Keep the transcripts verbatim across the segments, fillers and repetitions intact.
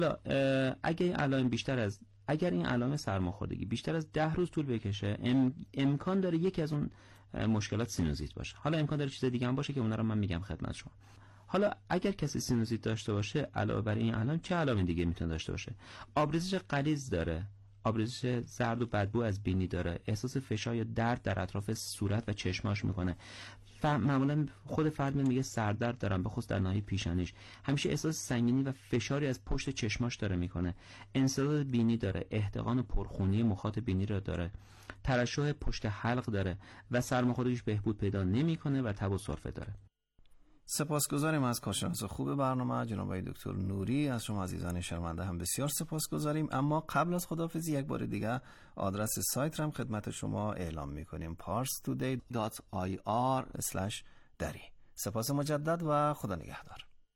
اگه این علائم بیشتر از اگر این علائم سرماخوردگی بیشتر از ده روز طول بکشه، ام... امکان داره یکی از اون مشکلات سینوزیت باشه. حالا امکان داره چیز دیگه هم باشه که اونا رو من میگم خدمت شما. حالا اگر کسی سینوزیت داشته باشه، علاوه بر این علائم چه علائم دیگه میتونه داشته باشه؟ آبریزش غلیظ داره، آبریزش زرد و بدبو از بینی داره، احساس فشار یا درد در اطراف صورت و چشماش میکنه. معمولا خود فرد میگه سردرد دارم، به خصوص در ناحیه پیشانیش. همیشه احساس سنگینی و فشاری از پشت چشماش داره میکنه. انسداد بینی داره، احتقان و پرخونی مخاط بینی رو داره، ترشح پشت حلق داره و سرماخوردگیش بهبود پیدا نمیکنه و تب و سرفه داره. سپاسگزاریم از کارشناس خوب برنامه جناب آقای دکتر نوری. از شما عزیزان شنونده هم بسیار سپاسگزاریم. اما قبل از خداحافظی یک بار دیگه آدرس سایت رو هم خدمت شما اعلام میکنیم: پارس تودی دات آی آر اسلش دری. سپاس مجدد و خدا نگهدار.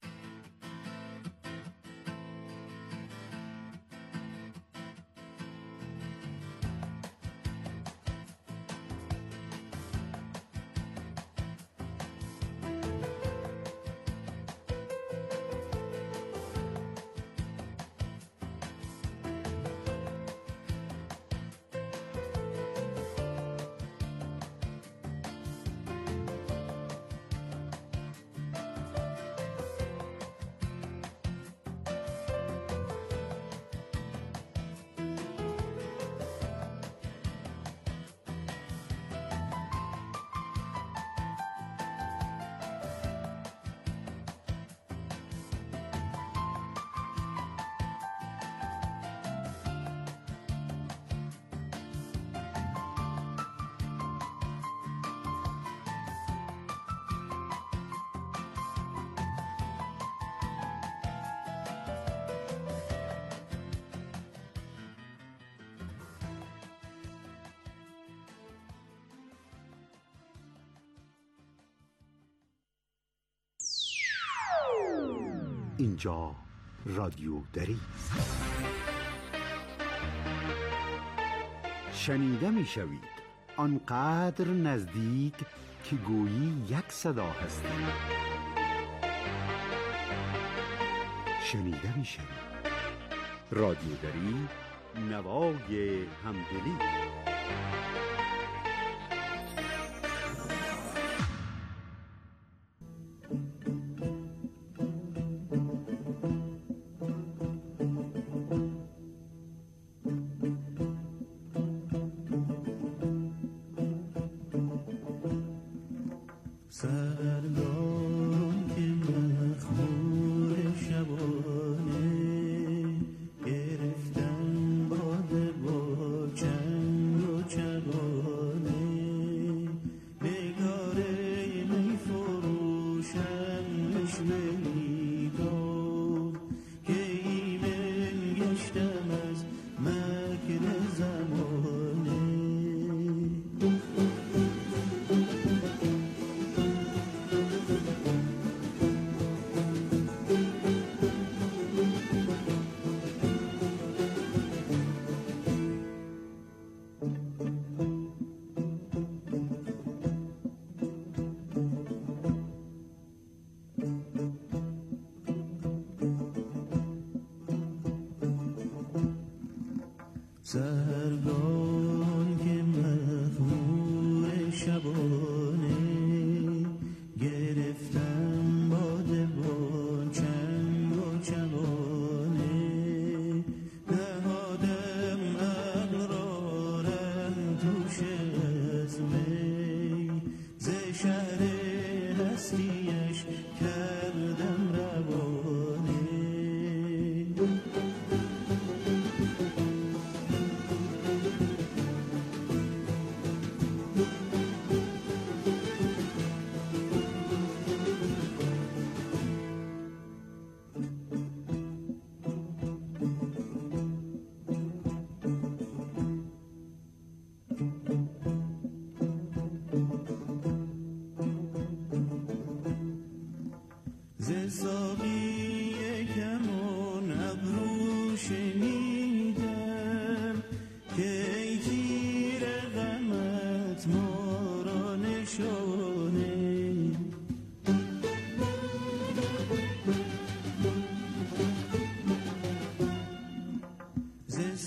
اینجا رادیو دری است. شنیده می شوید آنقدر نزدیک که گویی یک صدا هستی. شنیده می شوید رادیو دری، نوای همدلی. سرگان که مخمور شبانه گرفتم باده با چنگ و چمانه نهادم عقل را رم توش از می ز شهر هستیش کردم روانه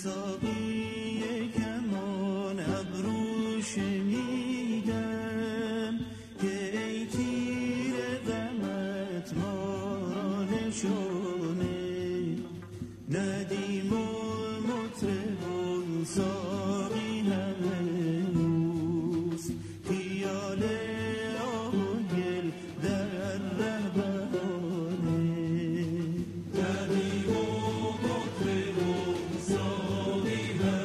ساقی کمان ابرو شنیدم که ای تیر غمت ما را نشانه ندیم و مطرب و ساقی هنوز خیال آب و گل در ره بهانه ندیم و مطرب و ساقی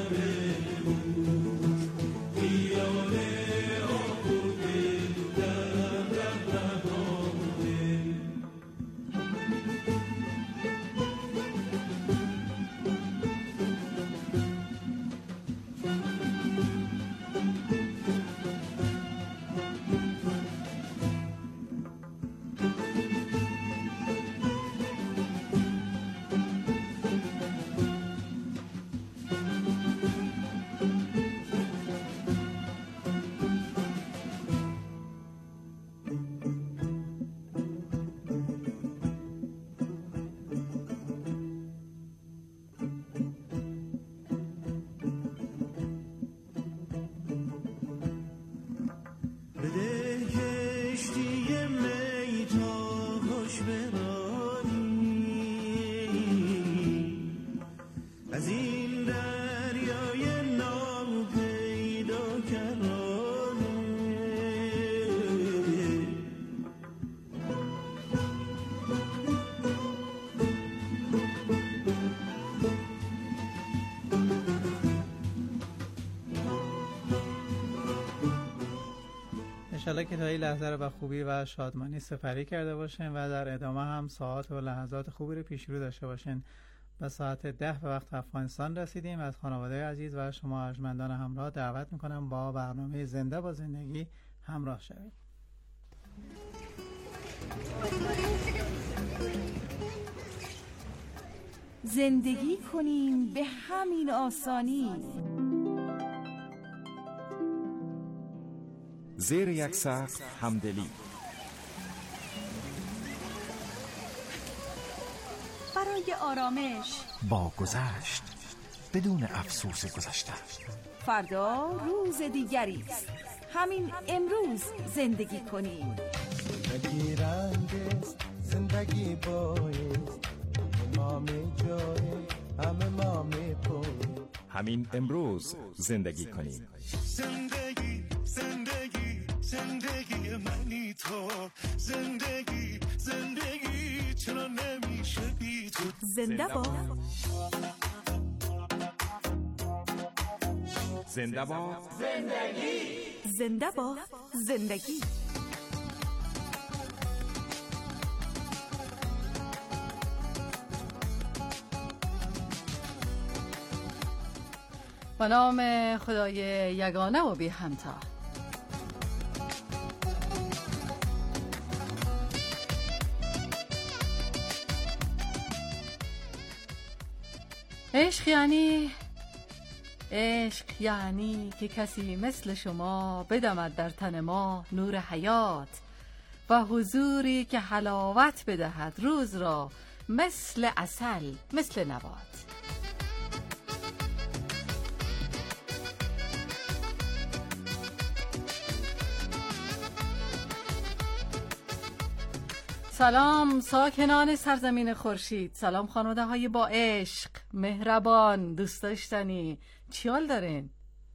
هنوز خیال آب و گل در ره بهانه. بده کشتی می تا خوش برانی از این دریای ناپیدا کرانه انشالله که تا این لحظه رو به خوبی و شادمانی سپری کرده باشین و در ادامه هم ساعات و لحظات خوبی رو پیش رو داشته باشین. به ساعت ده به وقت افغانستان رسیدیم. از خانواده عزیز و شما ارجمندان همراه دعوت میکنم با برنامه زنده با زندگی همراه شوید. زندگی کنیم به همین آسانی. زیر یک سقف همدلی، برای آرامش با گذشت بدون افسوس گذشته. فردا روز دیگری است. همین امروز زندگی کنیم. زندگی رنگ است، زندگی بایست، ما می جای همه ما می پوی. همین امروز زندگی کنیم. زندگی زندگی زندگی منی تو، زندگی زندگی چرا نمیشه بی تو. زنده باد زنده باد زندگی. زنده باد زندگی. به نام خدای یگانه و بی همتا. عشق یعنی عشق یعنی که کسی مثل شما بدمد در تن ما نور حیات و حضوری که حلاوت بدهد روز را مثل عسل، مثل نبات. سلام ساکنان سرزمین خورشید، سلام خانواده های با عشق، مهربان، دوست داشتنی، چی حال دارین؟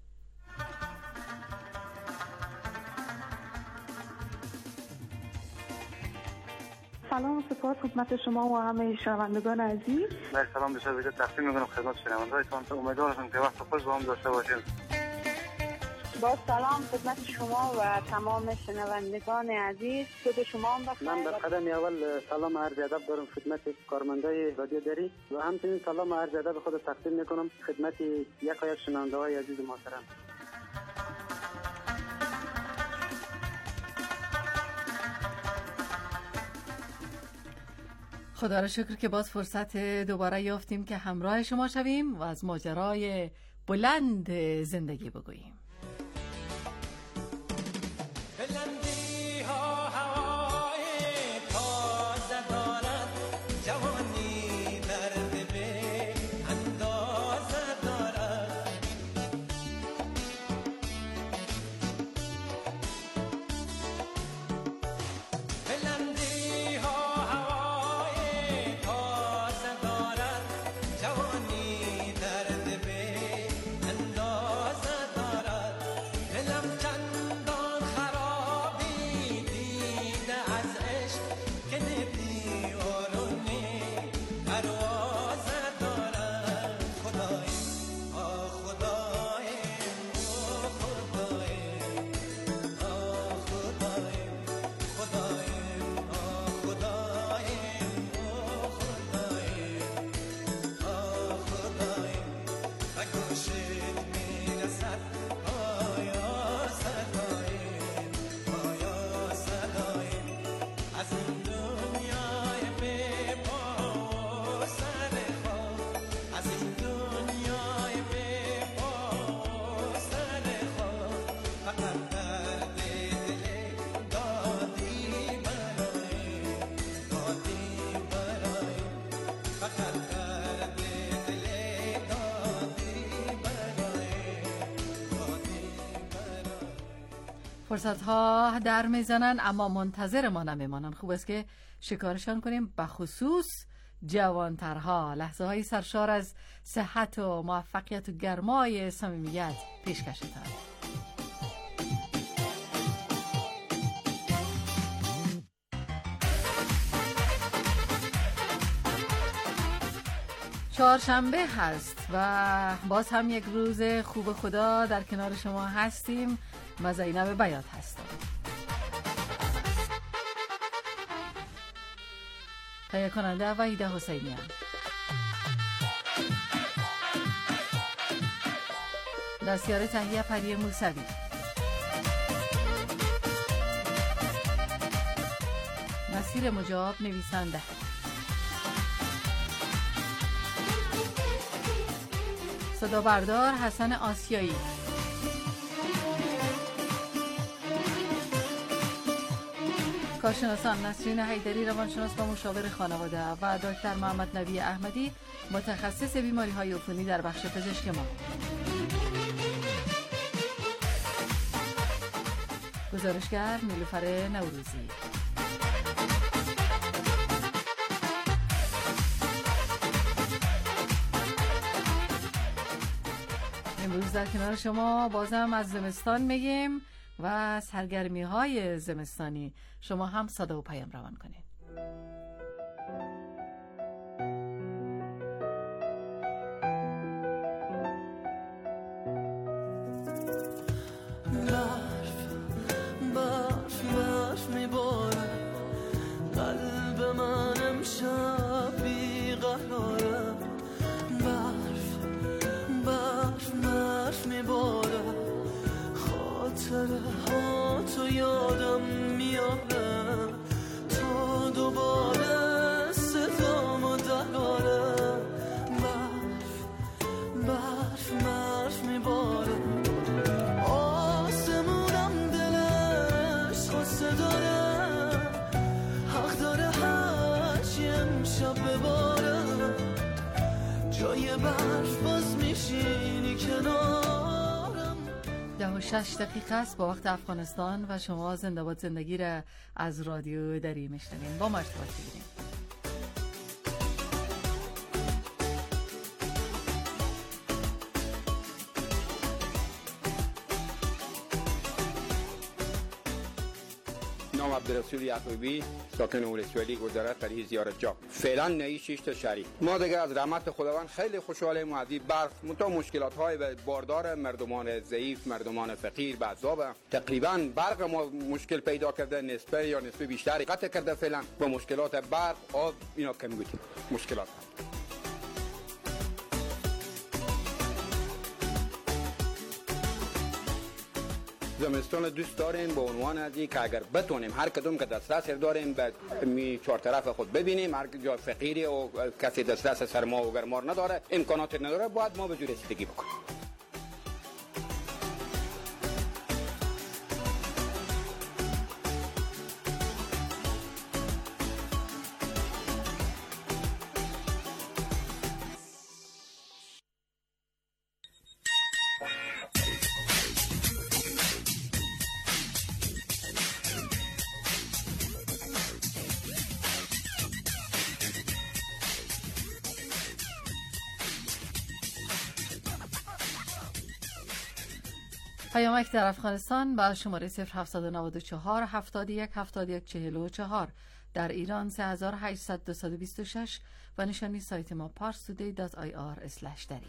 سلام و سپاس خدمت شما و همه شنوندگان عزیز. من سلام به شما تقدیم می‌کنم خدمت شنوندگانتون. امیدوارم که وقت خوش با هم داشته باشیم. با سلام خدمت شما و تمام شنوندگان عزیز. خود شما هم بخیر. من در قدم اول سلام و عرض ادب دارم خدمت کارمندای رادیو دری و همچنین سلام و عرض ادب خود تقدیم می‌کنم خدمت یک از شنونده‌های عزیز محترم. خدا را شکر که باز فرصت دوباره یافتیم که همراه شما شویم و از ماجرای بلند زندگی بگوییم. فرصت ها در میزنن اما منتظر ما نمیمانن. خوب است که شکارشان کنیم، بخصوص جوانترها. لحظه های سرشار از صحت و موفقیت و گرمای صمیمیت پیشکشتان. چهارشنبه هست و باز هم یک روز خوب خدا در کنار شما هستیم. من زینب بیات هستم. تهیه کننده وحیده حسینیان. دستیار تهیه پری موسوی. نصیر مجاب نویسنده. صدا بردار حسن آسیایی. کارشناسان نسرین حیدری روانشناس و مشاور خانواده و دکتر محمد نبی احمدی متخصص بیماری های عفونی در بخش پزشکی ما. گزارشگر نیلوفر نوروزی. امروز در کنار شما بازم از زمستان میگیم و سرگرمی های زمستانی. شما هم صدا و پیام روان کنید. برف برف برف میباره، قلب من امشب بیقراره. برف برف برف میباره، خاطره ها تو یادم میاره، تا دوباره صدامو دراره. برف برف برف میباره، آسمونم دلش غصه داره، حق داره هرچی امشب بباره. جای برف باز میشینی کنارم. ده و شش دقیقه است با وقت افغانستان و شما زنده باد زندگی را از رادیو دری میشنوین. با ما ارتباط بگیرین. نام عبدالرسول یعقوبی، ساکن ولسوالی گذره طریق زیارت جا. فعلا نهی شش تا شهری. ما دیگه از رحمت خداوند خیلی خوشحالیم. از این برف متا مشکلات های باردار مردمان ضعیف، مردمان فقیر به عذاب تقریبا برق ما مشکل پیدا کرده، نسبه یا نسبه بیشتری قطع کرده. فعلا با مشکلات برق، آب، اینا کم بود مشکلات. زمستان دوست داریم به عنوان ازی که اگر بتونیم هر کدوم که دسترس داریم به می چهار طرف خود ببینیم. هر جا فقیری و کسی دسترس سرما و گرما نداره، امکانات نداره، باید ما به جور رسیدگی بکنیم. پیامک در افغانستان با شماره صفر هفتصد و نود و چهار هفتاد و یک هفتاد و یک چهل و چهار، در ایران سه هزار و هشتصد دویست و بیست و شش و نشانی سایت ما پارس تودی دات آی آر اسلش دری.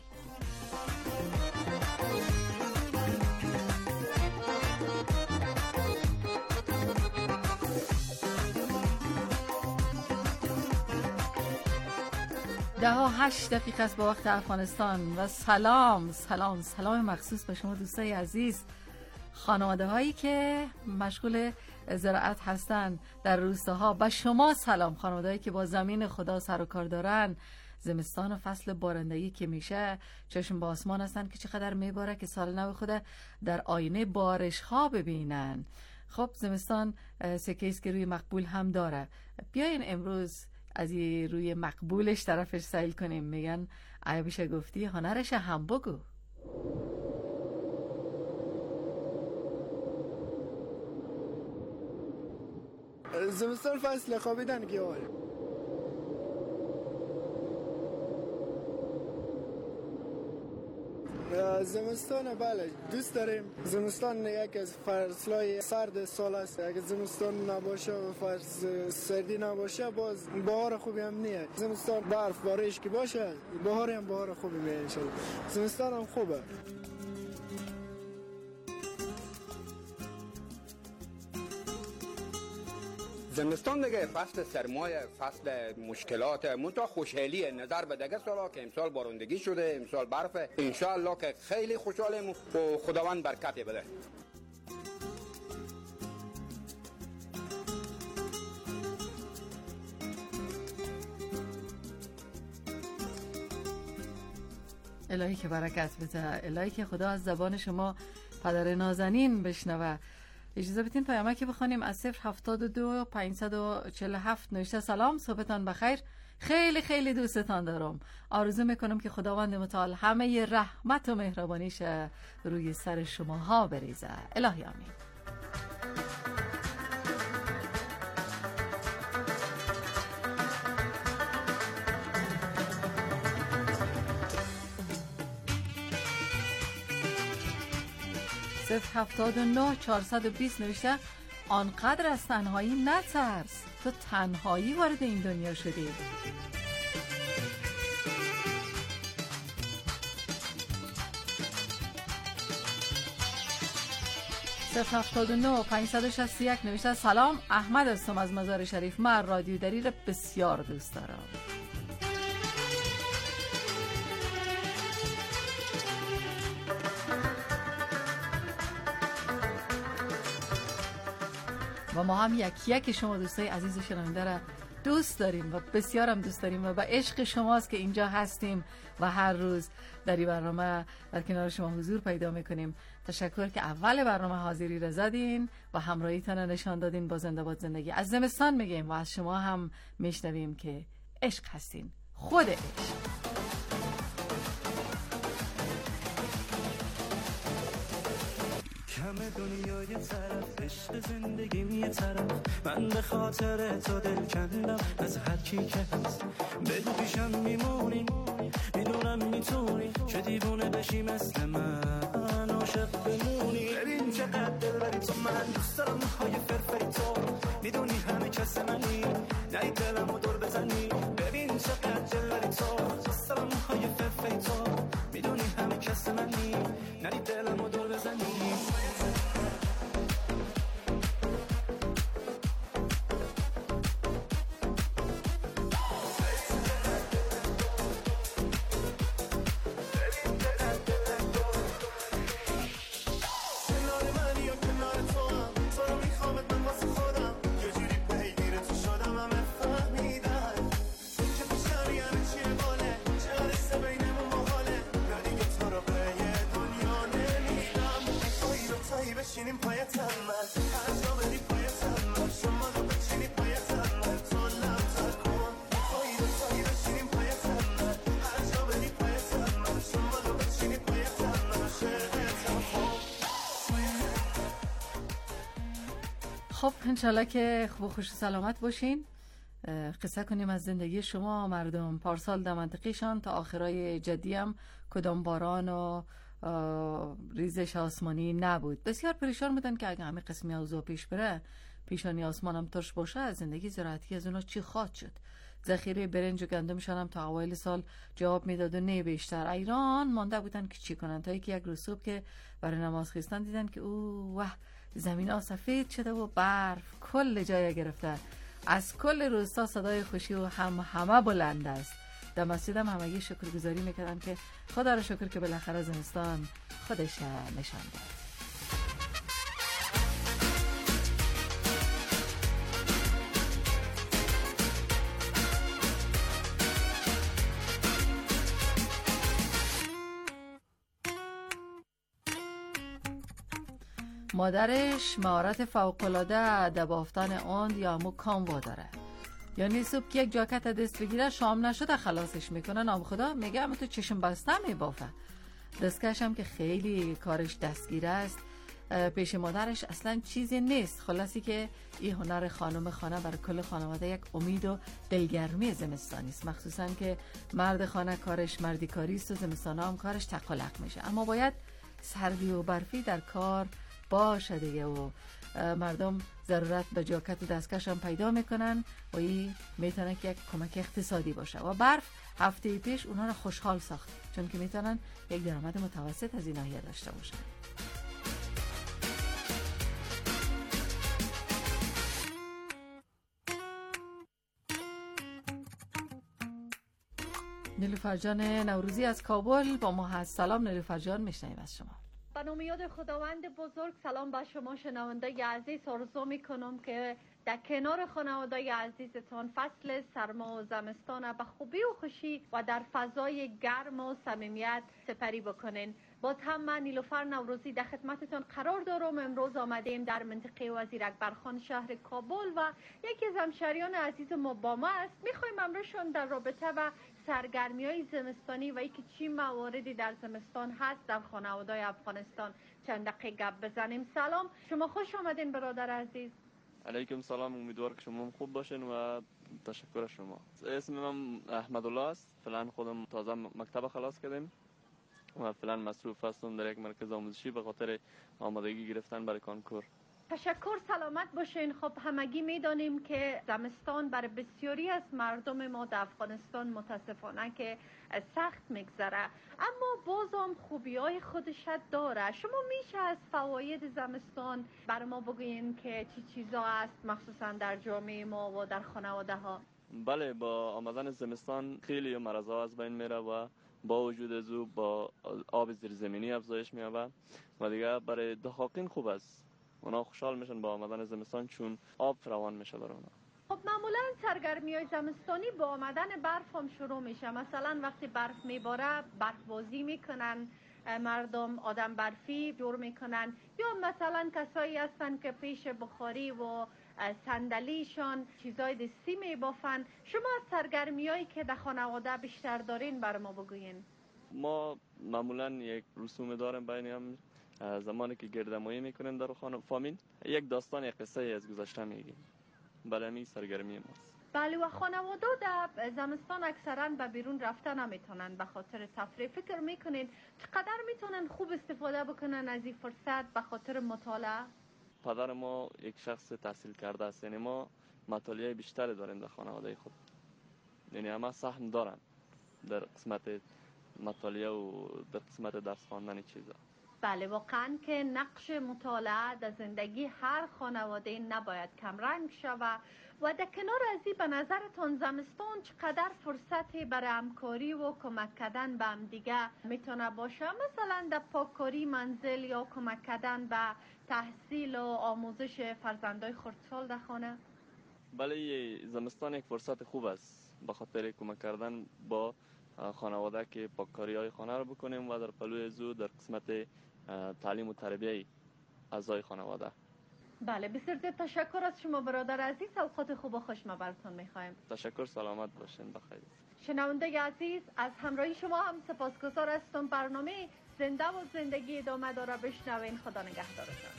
ده و هشت دقیقه است با وقت افغانستان و سلام سلام سلام مخصوص به شما دوستای عزیز، خانواده هایی که مشغول زراعت هستن در روستاها. با شما سلام خانواده هایی که با زمین خدا سر و کار دارن. زمستان و فصل بارندگی که میشه چشم با آسمان هستن که چقدر میباره که سال نو خود در آینه بارش ها ببینن. خب زمستان سکیست که روی مقبول هم داره. بیاین امروز از روی مقبولش طرفش سیل کنیم. میگن عیبش گفتی هنرش هم بگو. زمستان فصل خوابیدن گیاه. زمستان بله دوست داریم. زمستان یکی از فصلهای سرد سال است. اگه زمستان نباشه و فصل سردی نباشه باز بهار خوبی هم نیه. زمستان برف بارش که باشه بهار هم بهار خوبی میه انشالله. زمستان هم خوبه. زمستان دیگه فصل سرمایه، فصل مشکلات، منتها خوشحالیه نظر به دیگه سالا که امسال بارندگی شده، امسال برفه. انشاءالله که خیلی خوشحالیم و خداوند برکت بده. الهی که برکت بده، الهی که خدا از زبان شما پدر نازنین بشنوه. اجازه بدین پیامکی بخونیم از صفر هفتاد و دو پانصد و چهل و هفت نوشته سلام صبحتان بخیر، خیلی خیلی دوستتان دارم. آرزو میکنم که خداوند متعال همه رحمت و مهربانیش روی سر شماها بریزه. الهی آمین. صفر هفتاد و نه چهارصد و بیست نوشته آنقدر از تنهایی نترس، تو تنهایی وارد این دنیا شدی. صفر هفتاد و نه پانصد و شصت و یک نوشته سلام، احمد هستم از مزار شریف. من رادیو دری را بسیار دوست دارم. و ما هم یکی یکی شما دوستای عزیز و شنونده را دوست داریم و بسیار هم دوست داریم و با عشق شماست که اینجا هستیم و هر روز در این برنامه در کنار شما حضور پیدا میکنیم. تشکر که اول برنامه حاضری را زدین و همراهیتان را نشان دادین با زنده باد زندگی. از زمستان میگیم و از شما هم میشنویم که عشق هستین، خود عشق. همه دنیا یه طرف، عشق زندگیم یه طرف. من به خاطر تو دل کندم از هر کی که هست. بگو پیشم میمونی، میدونم میتونی چه دیوونه بشی مثل من، عاشق بمونی. ببین چقدر دل بری تو، من دوست دارم های فرفری تو. میدونی همه کس منی، نهی دلمو دور بزنی. ببین چقدر دل بری تو، دوست دارم های فرفری تو. میدونی همه کس منی، نهی دلمو دور بزنی. خب انشالله که خوب و خوش و سلامت باشین. قصه کنیم از زندگی شما مردم. پارسال در منطقیشان تا آخرای جدی هم کدام باران و ریزش آسمانی نبود. بسیار پریشان بودن که اگه همه قسمی اوضاع پیش بره، پیشانی آسمان هم ترش باشه، از زندگی زراعتی از اونا چی خواهد شد؟ ذخیره برنج و گندمشان هم تا اوایل سال جواب میداد و نه بیشتر. ایران مانده بودن که چی کنن، تا یکی یک روز صبح که برای نماز خواستن دیدن که او واه زمین ها سفید شده و برف کل جای گرفته. از کل روستا صدای خوشی و هم همه بلند است. در مسجد هم همگی شکرگزاری میکردن که خدا را شکر که بالاخره زمستان خودش نشان داد. مادرش مهارت فوق‌العاده در بافتن اند یا همون کاموا داره. یعنی صبح که یک جاکت دست بگیره شام نشده خلاصش میکنه. نام خدا میگه اما تو چشم بسته میبافه. دستکش هم که خیلی کارش دستگیر است، پیش مادرش اصلا چیزی نیست. خلاصی که این هنر خانم خانه برای کل خانواده یک امید و دلگرمی زمستانی است، مخصوصا که مرد خانه کارش مردی کاری است و زمستان هم کارش تقلق میشه. اما باید سردی و برفی در کار باشه دیگه و مردم ضرورت به جاکت و دستکش هم پیدا میکنن و این میتونه که یک کمک اقتصادی باشه. و برف هفته پیش اونها رو خوشحال ساخت چون که میتونن یک درآمد متوسط از این ناحیه داشته باشن. نیلوفر جان نوروزی از کابل با ما هست. سلام نیلوفر جان، میشنویم از شما. به نام یاد خداوند بزرگ سلام به شما شنونده عزیز. آرزو میکنم که در کنار خانواده عزیزتان فصل سرما و زمستان به خوبی و خوشی و در فضای گرم و صمیمیت سپری بکنین. باز هم من نیلوفر نوروزی در خدمتتان قرار دارم. امروز آمدیم در منطقه وزیر اکبرخان شهر کابل و یکی از همشهریان عزیز ما با ما است. میخوایم امروزشون در رابطه و سرگرمی های زمستانی و اینکه چی مواردی در زمستان هست در خانواده افغانستان چند دقیقه گپ بزنیم. سلام، شما خوش آمدین برادر عزیز. علیکم سلام، امیدوار که شما خوب باشین و تشکر از شما. اسم من احمد الله است. فعلا خودم تازه مکتب خلاص کردم و فعلا مصروف هستم در یک مرکز آموزشی به خاطر آمادگی گرفتن برای کنکور. تشکر، سلامت باشین. خب همگی میدانیم که زمستان برای بسیاری از مردم ما در افغانستان متاسفانه که سخت میگذره، اما بازم خوبی های خودش داره. شما میشه از فواید زمستان برای ما بگوین که چی چیزا است مخصوصا در جامعه ما و در خانواده ها؟ بله، با آمدن زمستان خیلی مرضا از بین میره و با وجود از او با آب زیرزمینی افزایش می‌یابه و دیگه برای دهقان خوب است. اونا خوشحال میشن با آمدن زمستان چون آب فراوان میشه برای اونا. خب معمولا سرگرمی های زمستانی با آمدن برف هم شروع میشه. مثلا وقتی برف میباره برف بازی میکنن مردم، آدم برفی جور میکنن، یا مثلا کسایی هستن که پیش بخاری و صندلیشان چیزای دستی میبافن. شما از سرگرمی هایی که در خانواده بیشتر دارین بر ما بگوین. ما معمولا یک رسوم داریم بین هم زمانی که گردمایی میکنیم در خانه فامیل، یک داستان یک قصه از گذشته میگیم. برای می سرگرمی ماست. بله، و خانواده در زمستان اکثرا به بیرون رفتن نمیتونن به خاطر تفریح. فکر میکنین چقدر میتونن خوب استفاده بکنن از این فرصت به خاطر مطالعه؟ پدر ما یک شخص تحصیل کرده است، یعنی ما مطالعه بیشتری داریم در خانواده خود، یعنی همه سهم دارن در قسمت مطالعه و در قسمت درس خواندن چیزا. بله، واقعا که نقش مطالعه در زندگی هر خانواده نباید کمرنگ شود. و در کنار از این به نظرتان زمستان چقدر فرصتی برای همکاری و کمک کردن به هم دیگه میتونه باشه؟ مثلا در پاککاری منزل یا کمک کردن به تحصیل و آموزش فرزندای خردسال در خانه؟ بله، زمستان یک فرصت خوب است به خاطر کمک کردن با خانواده که پاککاری های خانه رو بکنیم و در پلوی زو در قسمت تعلیم و تربیه اعضای خانواده. بله، بسیار زیاد تشکر از شما برادر عزیز. اوقات خوب و خوش ما براتون میخوایم. تشکر، سلامت باشین، بخیر. شنونده عزیز، از همراهی شما هم سپاسگزار هستم. برنامه زنده و زندگی ادامه داره، بشنوین. خدا نگهدارتون.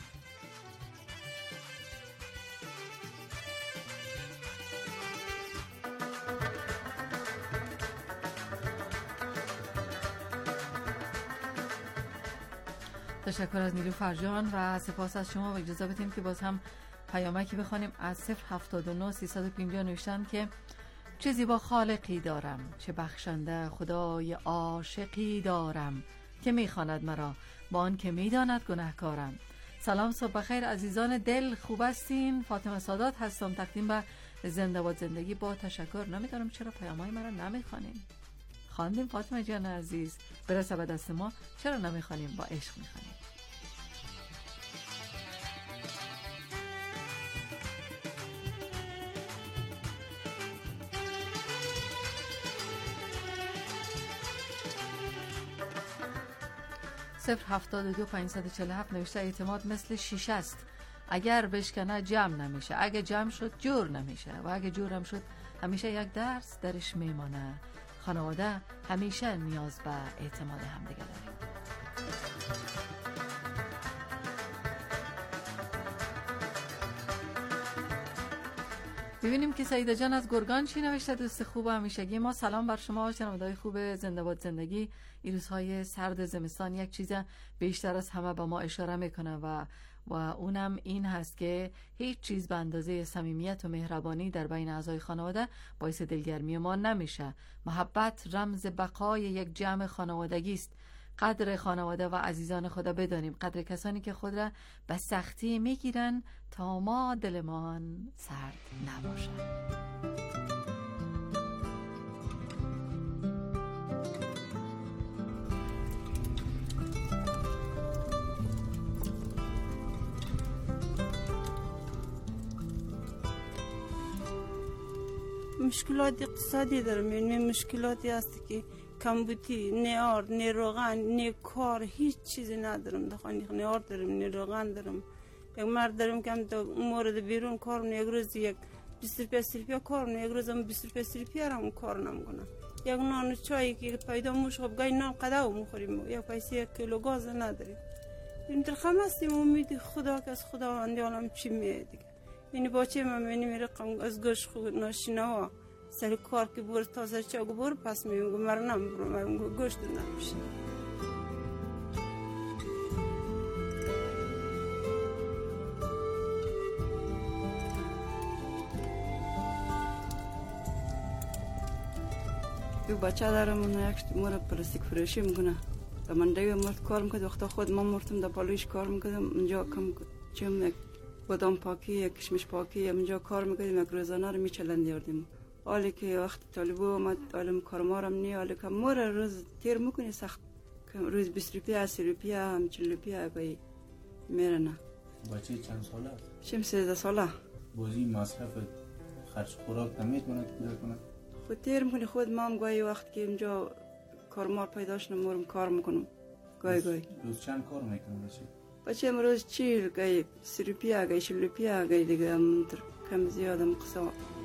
تشکر از نیلوفر جان و سپاس از شما و اجازه بدیم که باز هم پیامکی بخوانیم از صفر هفتاد و نه سیصد و پنجاه نوشتن که چه زیبا خالقی دارم، چه بخشنده خدای عاشقی دارم که میخواند مرا با آن که میداند گناهکارم. سلام، صبح بخیر عزیزان دل، خوب هستین؟ فاطمه سادات هستم، تقدیم به زنده باد زندگی. با تشکر. نمیدونم چرا پیامای مرا نمیخوانیم. خواندیم فاطمه جان عزیز، برسه به دست ما. چرا نمیخوانیم؟ با عشق میخوانیم. صفر هفتاد و دو پنجصد و چهل و هفت نوشته اعتماد مثل شیشه است، اگر بشکنه جمع نمیشه، اگه جمع شد جور نمیشه و اگه جور هم شد همیشه یک درس درش میمانه. خانواده همیشه نیاز به اعتماد همدیگه داره. ببینیم که سعیده جان از گرگان چی نوشته. دوست خوب همیشگی ما، سلام بر شما شنونده‌های خوب زنده باد زندگی. این روزهای سرد زمستان یک چیز بیشتر از همه با ما اشاره میکنه و و اونم این هست که هیچ چیز به اندازه صمیمیت و مهربانی در بین اعضای خانواده باعث دلگرمی ما نمیشه. محبت رمز بقای یک جمع خانوادگی است. قدر خانواده و عزیزان خدا بدانیم، قدر کسانی که خود را به سختی میگیرن تا ما دلمان سرد نباشد. مشکلات اقتصادی دارم، یعنی مشکلاتی هست که کمبودی، نه آرد، نه روغن، نه کار، هیچ چیزی ندارم. دخانی نه آرد دارم، نه روغن دارم. یک مرد دارم که هم تا مورد بیرون کار کنم، یک روز یک بیست روپیه سیلپیا کار کنم، یک روز هم بیست روپیه سیلپیا هم کار نمیکنم. یک نان و چایی که پیدا موش خب گاهی نان قداو میخوریم، یک پیسه یک کیلو گاز نداریم. این ترخم هستیم، امید خدا که از خداوندی عالم چی میاد دیگه. یعنی باچه من میبینی رقم از گوش خود ناشنوا سر کار که بور تازه چاگو بور پس میگم مرنم برو من گوشت نمیشه. یه بچه دارم اون یک مورد پلاستیک فروشی میکنه و من دیگه مرد کار میکنه. وقتا خود من مردم در پالویش کار میکنم اونجا کم چم یک بادام پاکی یک کشمش پاکی اونجا کار میکنیم، یک روزانه رو میچلند یاردیم. حالی که وقت طالبو آمد عالم کارمارم نی، حالی که مور روز تیر میکنی سخت، روز بیست روپیه سی روپیه هم چل روپیه بایی میرنه. بچه چند ساله؟ شم سیزده ساله. بازی مصرف خرج خوراک نمیتونه پیدا کنه؟ خود تیر میکنی. خود ما هم گاهی وقت که اینجا کارمار پیداش نمورم کار میکنم گاهی گاهی. روز چند کار میکنم بچه؟ بچه امروز چیل گاهی سی روپیه گاهی چل روپیه گاهی دیگه هم کم زیادم قصه.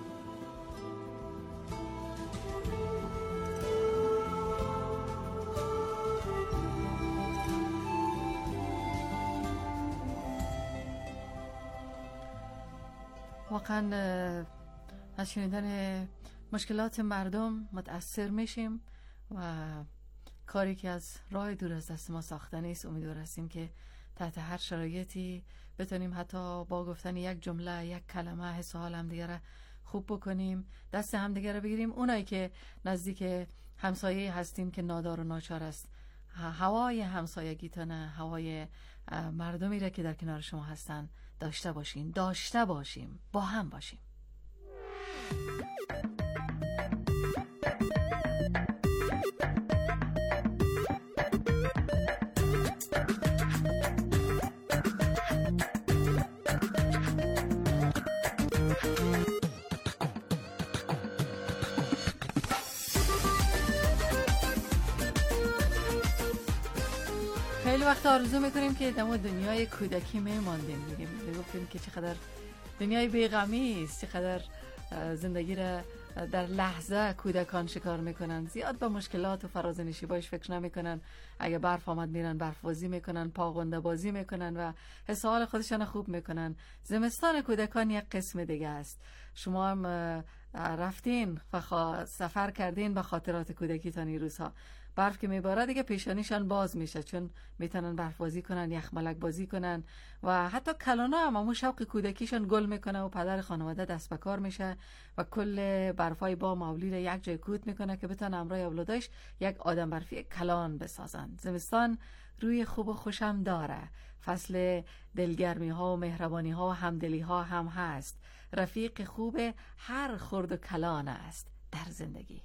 واقعا از شنیدن مشکلات مردم متأثر میشیم و کاری که از راه دور از دست ما ساخته نیست. امیدوار هستیم که تحت هر شرایطی بتونیم حتی با گفتن یک جمله، یک کلمه حس و حال همدیگه خوب بکنیم، دست همدیگه رو بگیریم. اونایی که نزدیک همسایه هستیم که نادار و ناچار است، هوای همسایگیتون، هوای مردمی را که در کنار شما هستن داشته باشین، داشته باشیم، با هم باشیم. خیلی وقت آرزو میکنیم که دم دنیای کودکی میماندیم، میگیم میگفتیم که چقدر دنیای بیغمی است، چقدر زندگی را در لحظه کودکان شکار میکنن، زیاد با مشکلات و فراز و نشیبایش فکر نمیکنن. اگه برف آمد میرن برف بازی میکنن، پاغنده بازی میکنن و حس حال خودشان خوب میکنن. زمستان کودکان یک قسم دیگه است. شما هم رفتین و سفر کردین به خاطرات کودکیتان این روزها. برف که میباره دیگه پیشانیشان باز میشه، چون میتونن برف بازی کنن، یخملک بازی کنن و حتی کلانا هم همون شوق کودکیشان گل میکنه و پدر خانواده دست به کار میشه و کل برفای با مولی رو یک جای کوت میکنه که بتونه همراه اولادش یک آدم برفی کلان بسازن. زمستان روی خوب و خوشم داره، فصل دلگرمی ها و مهربانی ها و همدلی ها هم هست، رفیق خوب هر خرد و کلان است در زندگی.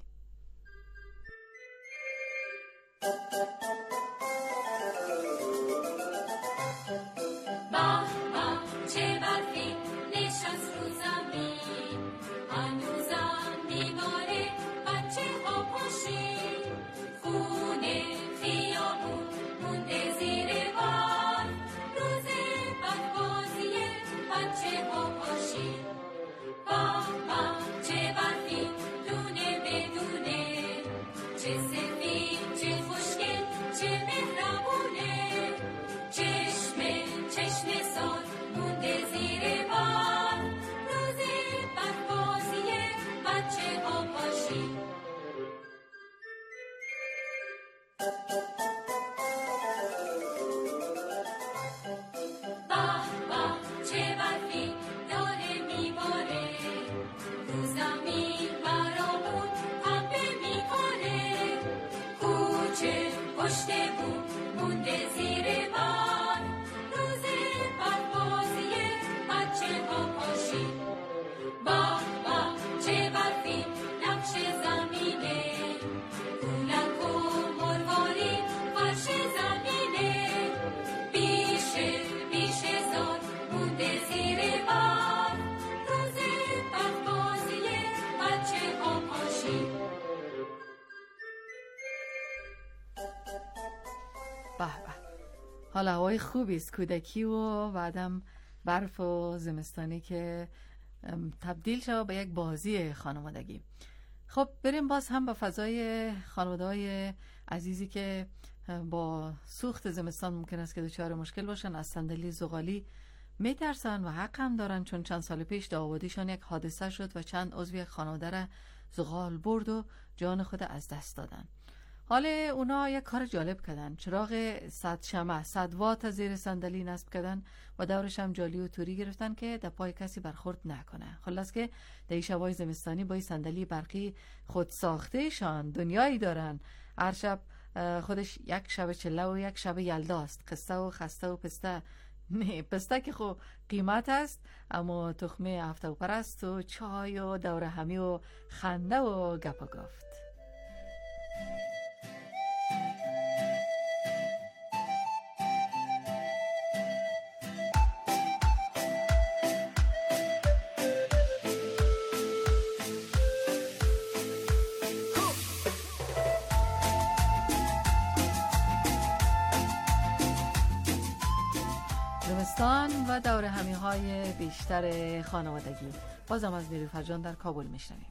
چه سفید چه خوشگل چه حالا هوای خوبی است، کودکی و بعدم برف و زمستانی که تبدیل شد به یک بازی خانوادگی. خب بریم باز هم به فضای خانواده‌های عزیزی که با سوخت زمستان ممکن است که دچار مشکل باشن، از صندلی زغالی میترسن و حق هم دارن، چون چند سال پیش در آبادیشان یک حادثه شد و چند عضو یک خانواده را زغال برد و جان خود از دست دادن. حالا اونا یک کار جالب کردن، چراغ صد شمع صد وات زیر صندلی نصب کردن و دورش هم جالی و توری گرفتن که در پای کسی برخورد نکنه. خلاص که در شبای زمستانی با صندلی برقی خود ساخته شان دنیایی دارن. هر شب خودش یک شب چله و یک شب یلداست، قصه و خسته و پسته. نه پسته که خب قیمت است، اما تخمه هفته و پرست و چای و دور همی و خنده و گپ و گفت. و دور همی های بیشتر خانوادگی. بازم از نیلوفر جان در کابل میشنویم.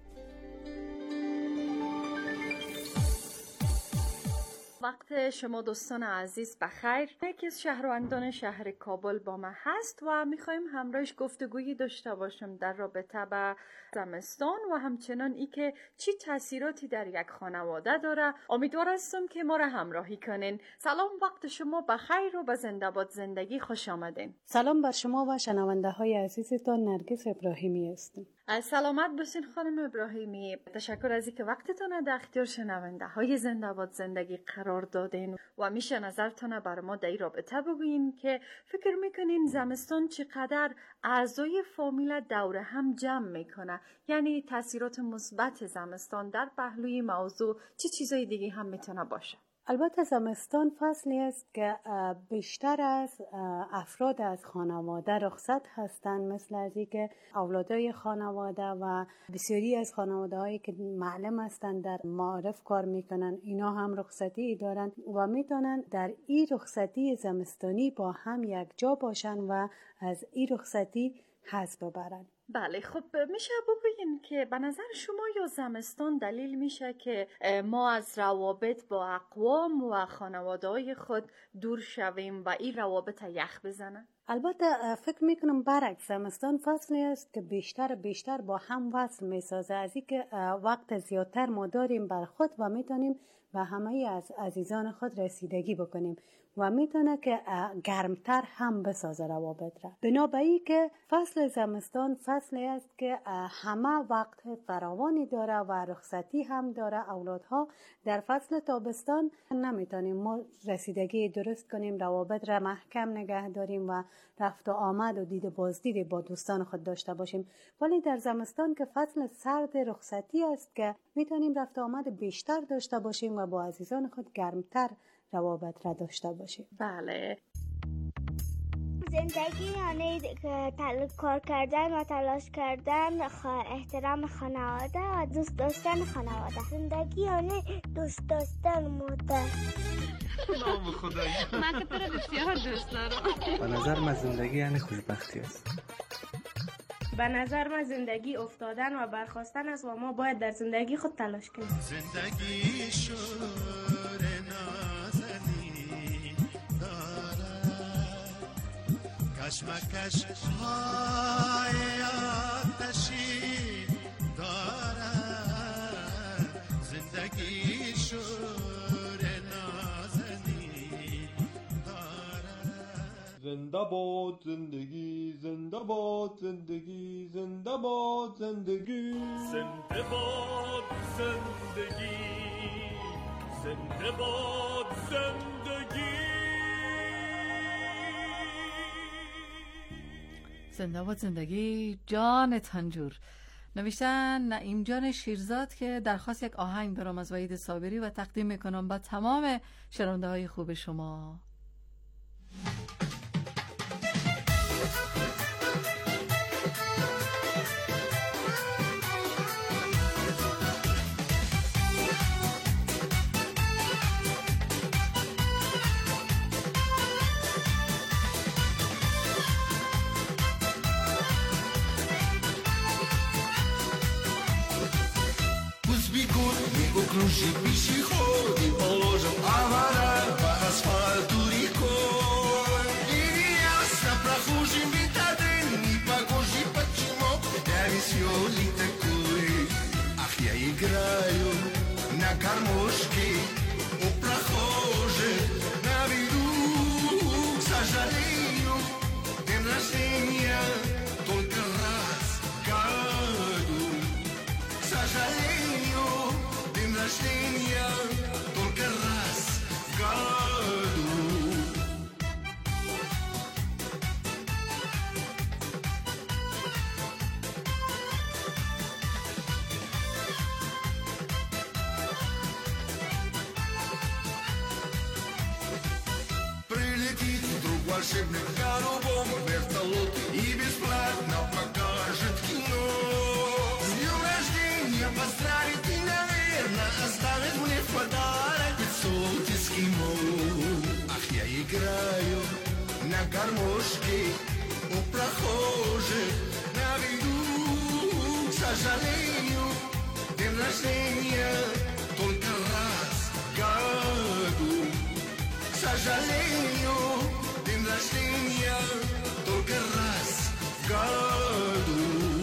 وقت شما دوستان عزیز بخیر. یکی از شهروندان شهر کابل با ما هست و میخوایم همراهش گفتگویی داشته باشیم در رابطه با زمستان و همچنان ای که چی تاثیراتی در یک خانواده داره. امیدوار هستم که ما را همراهی کنین. سلام، وقت شما بخیر و به زنده باد زندگی خوش آمدین. سلام بر شما و شنونده های عزیزتان. نرگس ابراهیمی هستم. سلامت باشین خانم ابراهیمی. تشکر از اینکه وقتتون در اختیار شنونده های زنده باد زندگی قرار دادین و میشه نظرتون بر ما در این رابطه بگوین که فکر میکنین زمستان چقدر اعضای فامیل دور هم جمع میکنه، یعنی تاثیرات مثبت زمستان در پهلوی موضوع چه چی چیزای دیگه هم میتونه باشه؟ البته زمستان فصلی است که بیشتر از افراد از خانواده رخصت هستند، مثل از اینکه اولادای خانواده و بسیاری از خانواده هایی که معلم هستند در معارف کار میکنن، اینا هم رخصتی دارن و میتونن در این رخصتی زمستانی با هم یک جا باشن و از این رخصتی حظ ببرن. بله، خب میشه بگوین که به نظر شما یا زمستان دلیل میشه که ما از روابط با اقوام و خانواده‌های خود دور شویم و این روابط یخ بزنن؟ البته فکر میکنم برعکس، زمستان فصلی است که بیشتر بیشتر با هم وصل میسازه، از اینکه وقت زیادتر ما داریم بر خود و میتونیم و همه از عزیزان خود رسیدگی بکنیم و میتونه که گرمتر هم بسازه روابط را. بنابراین که فصل زمستان فصلی است که همه وقت فراوانی داره و رخصتی هم داره. اولادها در فصل تابستان نمیتونیم ما رسیدگی درست کنیم، روابط را محکم نگه داریم و رفت و آمد و دید بازدید با دوستان خود داشته باشیم، ولی در زمستان که فصل سرد رخصتی است که میتونیم رفت و آمد بیشتر داشته باشیم و با عزیزان خود گرمتر روابط را داشته باشیم. بله. زندگی یعنی کار کردن و تلاش کردن، احترام خانواده و دوست داشتن خانواده. زندگی یعنی دوست داشتن مادر. نام خدایی. من که تو رو بسیار دوست دارم. به نظر من زندگی یعنی خوشبختی است. به نظر من زندگی افتادن و برخاستن است و ما باید در زندگی خود تلاش کنیم. زندگی شور نازنی دارد، کشمکش های آتشی دارد. زندگی شور زنده باد زندگی، زنده باد زندگی، زنده باد زندگی، زنده باد زندگی، زنده باد زندگی. زنده باد زندگی جان تنجور، نوشتن نعیم جان شیرزاد، که درخواست یک آهنگ دارم از وحید صابری و تقدیم میکنم با تمام شنونده های خوب شما. Кружи пешеходы, положим авара по асфальту рекой. И ясно прохожим бетадын, не похожи почему я веселый такой. Ах, я играю на гармошке у прохожих на виду. К сожалению, день рождения только раз в году. К сожалению, рождения только раз в году. Прилетит вдруг волшебник голубом вертолет и бесплатно покажет кино. С днем рождения поздравит и, наверное, оставит мне в подарок пятьсот эскимо. Ах, я играю на гармошке у прохожих на виду. К сожалению, день рождения только раз в году. К сожалению, день рождения только раз в году.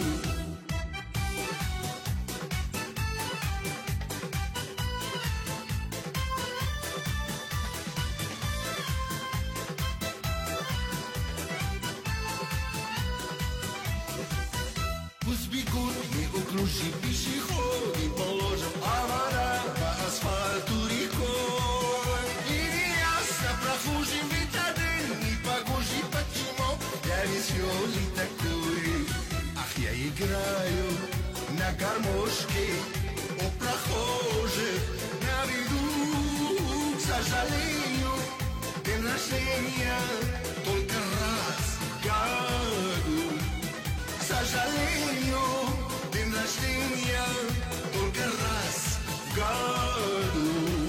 Кружи пешеходы, положим авара по асфальту рекой. И ясно прохожим бетадын, не похожи почему я веселый такой. Ах, я играю на гармошке у прохожих на виду. К сожалению, день рождения только раз в году. К сожалению, день рождения только раз в году.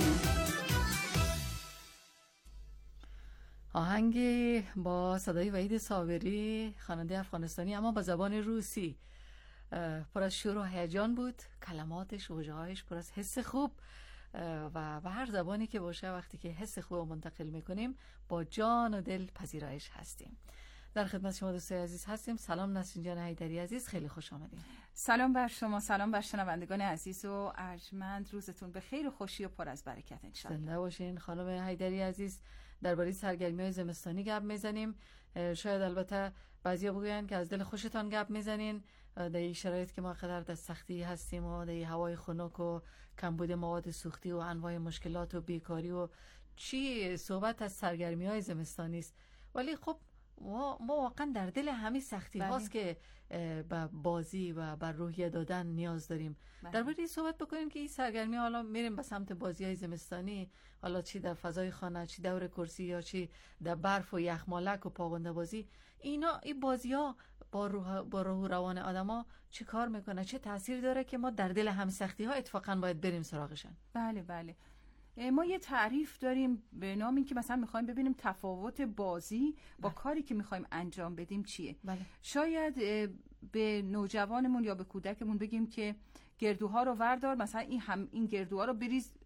آهنگی با صدای وحید صابری، خواننده افغانستانی اما با زبان روسی، پر از شور و هیجان بود. کلماتش و واژه‌هایش پر از حس خوب و به هر زبانی که باشه وقتی که حس خوب منتقل میکنیم با جان و دل پذیرایش هستیم. در خدمت شما دوستای عزیز هستیم. سلام نسرین جان حیدری عزیز، خیلی خوش آمدید. سلام بر شما، سلام بر شنوندگان عزیز و ارجمند. روزتون به خیر و خوشی و پر از برکت ان شاء الله. زنده باشین خانم حیدری عزیز. درباره سرگرمی‌های زمستانی گپ میزنیم. شاید البته بعضیا بگوین که از دل خوشتان گپ میزنین در این شرایط که ما قدر در سختی هستیم و در هوای خنک و کمبود مواد سوختی و انواع مشکلات و بیکاری و چی صحبت از سرگرمی‌های زمستانی است. ولی خب ما واقعا در دل همین سختی بله. هاست که به بازی و بر روحیه دادن نیاز داریم. بله. درباره این صحبت بکنیم که این سرگرمی حالا میریم به سمت بازی‌های زمستانی، حالا چی در فضای خانه، چی دور کرسی یا چی در برف و یخمالک و پاگنده بازی، اینا این بازی‌ها با روح با روح و روان آدما چه کار میکنه، چه تاثیر داره که ما در دل همین سختی‌ها اتفاقا باید بریم سراغشن. بله بله. ما یه تعریف داریم به نام این که مثلا میخوایم ببینیم تفاوت بازی با بله. کاری که میخوایم انجام بدیم چیه. بله. شاید به نوجوانمون یا به کودکمون بگیم که گردوها رو وردار، مثلا این هم این گردوها رو بریز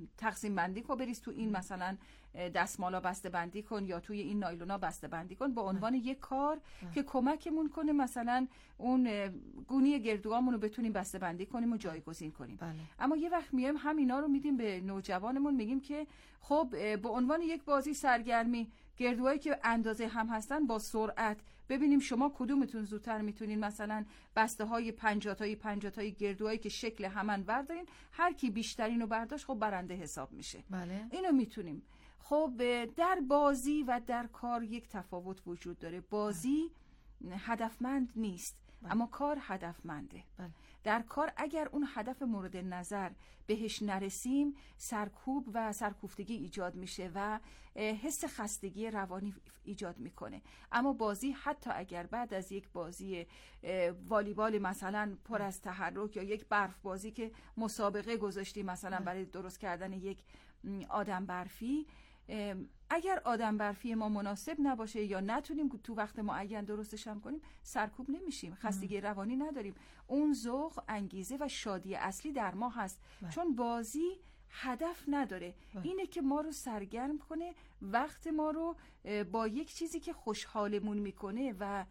تقسیم بندی کن، بریز تو این مثلا دستمالا بسته بندی کن یا توی این نایلونا بسته بندی کن به عنوان یک کار بله. که کمکمون کنه مثلا اون گونی گردوهامون رو بتونیم بسته بندی کنیم و جایگزین کنیم. بله. اما یه وقت میایم همینا رو میدیم به نوجوانمون، میگیم که خب به عنوان یک بازی سرگرمی گردوهایی که اندازه هم هستن با سرعت ببینیم شما کدومتون زودتر میتونین مثلا بسته های پنجاه تایی پنجاه تایی گردوهایی که شکل همن بردارین، هر کی بیشترین رو برداشت خب برنده حساب میشه. بله. اینو میتونیم. خب در بازی و در کار یک تفاوت وجود داره. بازی هدفمند نیست، بله. اما کار هدفمنده. بله. در کار اگر اون هدف مورد نظر بهش نرسیم سرکوب و سرکوفتگی ایجاد میشه و حس خستگی روانی ایجاد میکنه. اما بازی حتی اگر بعد از یک بازی والیبال مثلا پر از تحرک یا یک برف بازی که مسابقه گذاشتی مثلا برای درست کردن یک آدم برفی، اگر آدم برفی ما مناسب نباشه یا نتونیم تو وقت معین درستش هم کنیم سرکوب نمیشیم، خستگی روانی نداریم. اون ذوق، انگیزه و شادی اصلی در ما هست. بله. چون بازی هدف نداره. بله. اینه که ما رو سرگرم کنه، وقت ما رو با یک چیزی که خوشحالمون میکنه و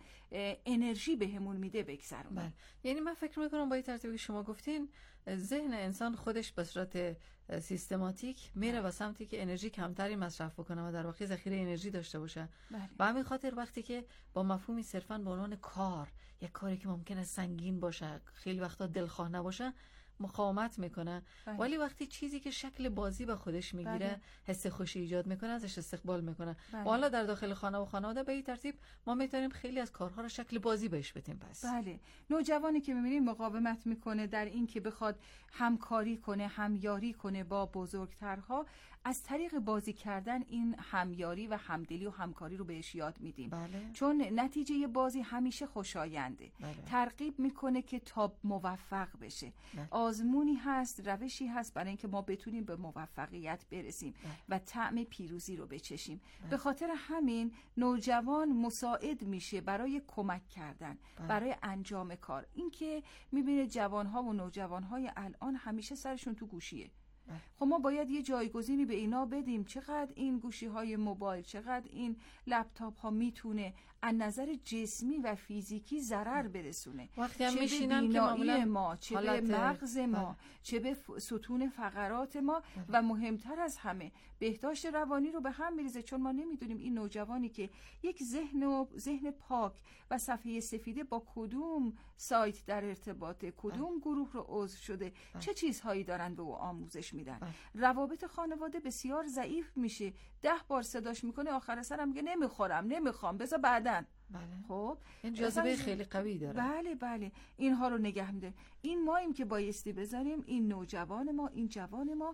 انرژی بهمون میده بگذرونه. بله. یعنی من فکر میکنم با این ترتیبی که شما گفتین ذهن انسان خودش به صورت سیستماتیک میره و سمتی که انرژی کمتری مصرف بکنه و در واقع ذخیره انرژی داشته باشه. بله. و همین خاطر وقتی که با مفهومی صرفاً به عنوان کار، یک کاری که ممکنه سنگین باشه، خیلی وقتا دلخواه نباشه، مقاومت میکنه. بله. ولی وقتی چیزی که شکل بازی به خودش میگیره، بله. حس خوشی ایجاد میکنه، ازش استقبال میکنه. بله. و حالا در داخل خانه و خانواده به این ترتیب ما میتونیم خیلی از کارها رو شکل بازی بهش بدیم. پس بله، نوجوانی که میبینیم مقاومت میکنه در این که بخواد همکاری کنه، همیاری کنه با بزرگترها، از طریق بازی کردن این همیاری و همدلی و همکاری رو بهش یاد میدیم. بله. چون نتیجه بازی همیشه خوشاینده. بله. ترغیب میکنه که تا موفق بشه. بله. آزمونی هست، روشی هست برای اینکه ما بتونیم به موفقیت برسیم. بله. و طعم پیروزی رو بچشیم. بله. به خاطر همین نوجوان مساعد میشه برای کمک کردن. بله. برای انجام کار. این که میبینه جوانها و نوجوانهای الان همیشه سرشون تو گوشیه. خب ما باید یه جایگزینی به اینا بدیم. چقدر این گوشی های موبایل، چقدر این لپتاپ ها میتونه از نظر جسمی و فیزیکی ضرر برسونه. وقتی هم چه میشینن به بینایی ما، چه به مغز ما، چه به ستون فقرات ما و مهمتر از همه بهداشت روانی رو به هم میریزه. چون ما نمیدونیم این نوجوانی که یک ذهن و ذهن پاک و صفحه سفیده با کدوم سایت در ارتباطه، کدوم گروه رو عضو شده، چه چیزهایی دارن به او آموزش میدن. روابط خانواده بسیار ضعیف میشه. ده بار صداش میکنه آخر سرم میگه نمیخورم، نمیخوام، بذار بعدن. بله. خب این جاذبه خیلی قوی داره. بله بله، اینها رو نگه می‌داره. این ماییم که بایستی بذاریم این نوجوان ما، این جوان ما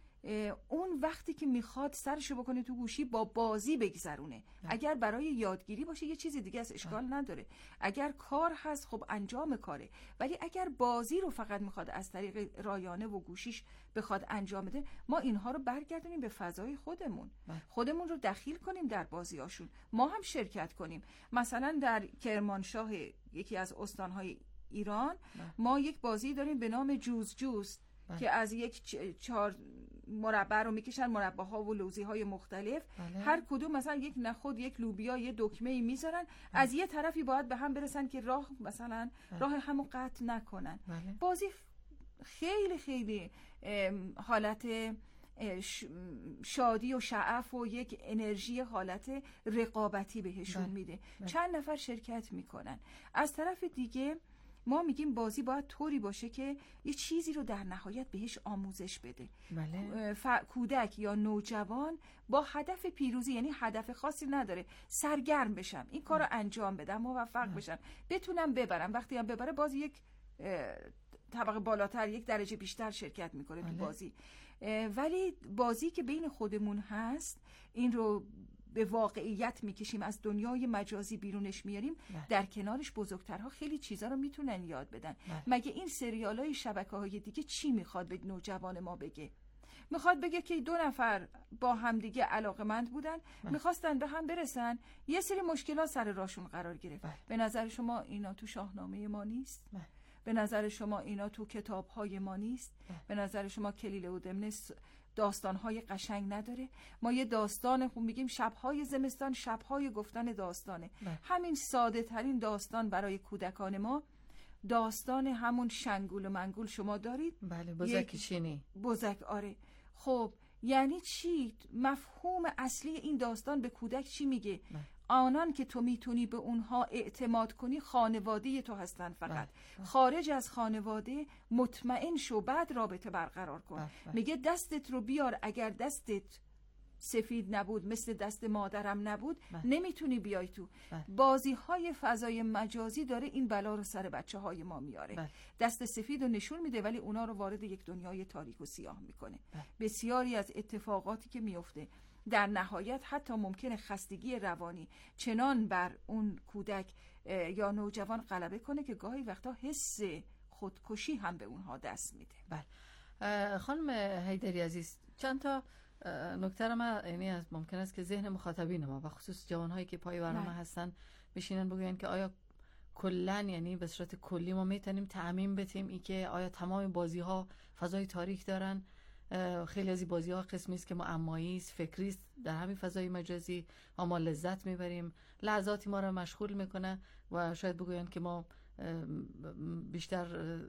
اون وقتی که میخواد سرشو بکنه تو گوشی با بازی بگذرونه. نه. اگر برای یادگیری باشه یه چیز دیگه از اشکال نه. نداره. اگر کار هست خب انجام کاره. ولی اگر بازی رو فقط میخواد از طریق رایانه و گوشیش بخواد انجام بده، ما اینها رو برگردونیم به فضای خودمون. نه. خودمون رو دخیل کنیم در بازیاشون، ما هم شرکت کنیم. مثلا در کرمانشاه یکی از استانهای ایران نه. ما یک بازی داریم به نام جوز جوز بله. که از یک چهار مربع رو میکشن، مربع‌ها و لوزی‌های مختلف. بله. هر کدوم مثلا یک نخود، یک لوبیا، یه دکمه‌ای میذارن. بله. از یه طرفی باید به هم برسن که راه مثلا بله. راه همو قطع نکنن. بله. بازی خیلی خیلی حالت شادی و شعف و یک انرژی حالت رقابتی بهشون بله. میده. بله. چند نفر شرکت میکنن. از طرف دیگه ما میگیم بازی باید طوری باشه که یه چیزی رو در نهایت بهش آموزش بده. بله. ف... کودک یا نوجوان با هدف پیروزی، یعنی هدف خاصی نداره، سرگرم بشم، این کار رو انجام بدم، موفق بله. بشم، بتونم ببرم. وقتی هم ببره باز یک طبقه بالاتر، یک درجه بیشتر شرکت میکنه بله. تو بازی. ولی بازی که بین خودمون هست، این رو به واقعیت میکشیم، از دنیای مجازی بیرونش میاریم. بله. در کنارش بزرگترها خیلی چیزا رو میتونن یاد بدن. بله. مگه این سریالای شبکه‌های دیگه چی میخواد به نوجوان ما بگه؟ میخواد بگه که دو نفر با هم دیگه علاقمند بودن، بله. میخواستن به هم برسن، یه سری مشکلات سر راهشون قرار گرفت. بله. به نظر شما اینا تو شاهنامه ما نیست؟ بله. به نظر شما اینا تو کتاب‌های ما نیست؟ بله. به نظر شما کلیله و دمنه داستانهای قشنگ نداره. ما یه داستان خوب میگیم شبهای زمستان، شبهای گفتن داستانه. بله. همین ساده ترین داستان برای کودکان ما داستان همون شنگول و منگول شما دارید. بله، بزک چینی. بزک، آره. خب یعنی چی؟ مفهوم اصلی این داستان به کودک چی میگه؟ بله. آنان که تو میتونی به اونها اعتماد کنی خانواده تو هستن فقط. بله. بله. خارج از خانواده مطمئن شو، بعد رابطه برقرار کن. بله. بله. میگه دستت رو بیار، اگر دستت سفید نبود مثل دست مادرم نبود بله. نمیتونی بیای تو. بله. بازی های فضای مجازی داره این بلا رو سر بچه های ما میاره. بله. دست سفید رو نشون میده ولی اونا رو وارد یک دنیای تاریک و سیاه میکنه. بله. بسیاری از اتفاقاتی که میفته در نهایت حتی ممکنه خستگی روانی چنان بر اون کودک یا نوجوان غلبه کنه که گاهی وقتا حس خودکشی هم به اونها دست میده. بله. خانم حیدری عزیز، چند تا نکته ما یعنی از ممکن است که ذهن مخاطبین ما و خصوص جوانهایی که پای برنامه هستن بشینن بگوین که آیا کلن یعنی به صورت کلی ما میتونیم تعمیم بدیم ای که آیا تمام بازی ها فضای تاریک دارن؟ خیلی از این بازی ها قسمی است که معمایی است، فکری است، در همین فضای مجازی و ما لذت میبریم، لحظاتی ما را مشغول میکنه و شاید بگوین که ما بیشتر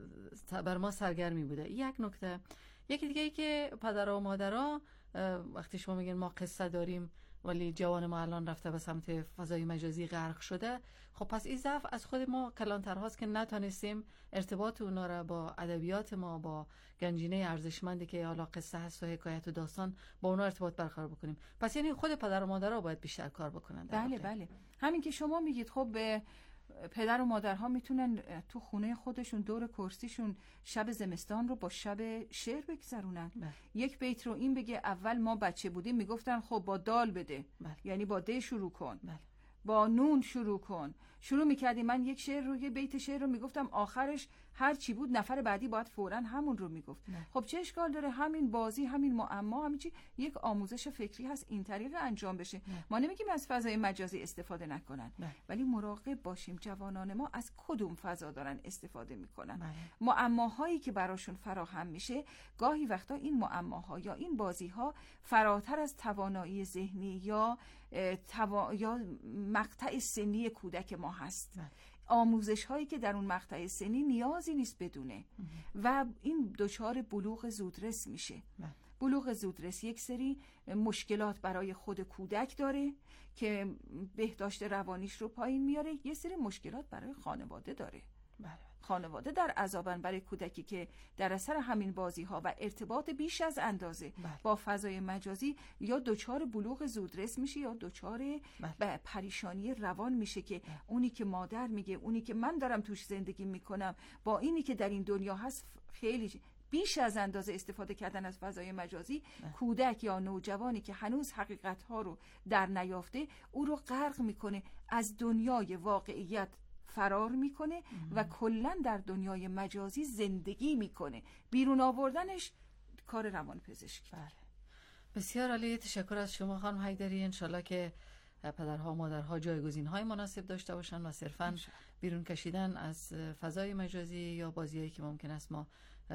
بر ما سرگرمی بوده. یک نکته. یکی دیگه ای که پدرها و مادرها وقتی شما میگن ما قصه داریم ولی جوان ما الان رفته به سمت فضای مجازی غرق شده، خب پس این ضعف از خود ما کلانتر هاست که نتونستیم ارتباط اونا را با ادبیات ما، با گنجینه ارزشمندی که حالا قصه هست و حکایت و داستان، با اونا ارتباط برقرار بکنیم. پس یعنی خود پدر و مادرها باید بیشتر کار بکنن. بله بله، همین که شما میگید. خب به پدر و مادرها میتونن تو خونه خودشون دور کرسیشون شب زمستان رو با شب شعر بگذرونن. بله. یک بیت رو این بگه اول ما بچه بودیم میگفتن خب با دال بده. بله. یعنی با د شروع کن. بله. با نون شروع کن. شروع میکردیم، من یک شعر رو یه بیت شعر رو میگفتم آخرش هر چی بود نفر بعدی باید فوراً همون رو میگفت. نه. خب چه اشکال داره؟ همین بازی، همین معما، همین چی یک آموزش فکری هست، این طریق انجام بشه. نه. ما نمیگیم از فضای مجازی استفاده نکنن. نه. ولی مراقب باشیم جوانان ما از کدوم فضا دارن استفاده میکنن. معماهایی که براشون فراهم میشه گاهی وقتا این معماها یا این بازیها فراتر از توانایی ذهنی یا توا... یا مقطع سنی کودک ما هست. نه. آموزش هایی که در اون مقطع سنی نیازی نیست بدونه و این دچار بلوغ زودرس میشه. بلوغ زودرس یک سری مشکلات برای خود کودک داره که بهداشت روانیش رو پایین میاره، یه سری مشکلات برای خانواده داره. بله. خانواده در عذابن برای کودکی که در اثر همین بازی ها و ارتباط بیش از اندازه بله. با فضای مجازی یا دچار بلوغ زودرس میشه یا دچار بله. پریشانی روان میشه که بله. اونی که مادر میگه، اونی که من دارم توش زندگی میکنم با اینی که در این دنیا هست خیلی بیش از اندازه استفاده کردن از فضای مجازی نه. کودک یا نوجوانی که هنوز حقیقت ها رو در نیافته او رو غرق میکنه، از دنیای واقعیت فرار میکنه ام. و کلا در دنیای مجازی زندگی میکنه. بیرون آوردنش کار روانپزشکی. بله. بسیار عالی، تشکر از شما خانم حیدری. انشالله که پدرها و مادرها جایگزین‌های مناسب داشته باشن و صرفاً بیرون کشیدن از فضای مجازی یا بازیایی که ممکن است ما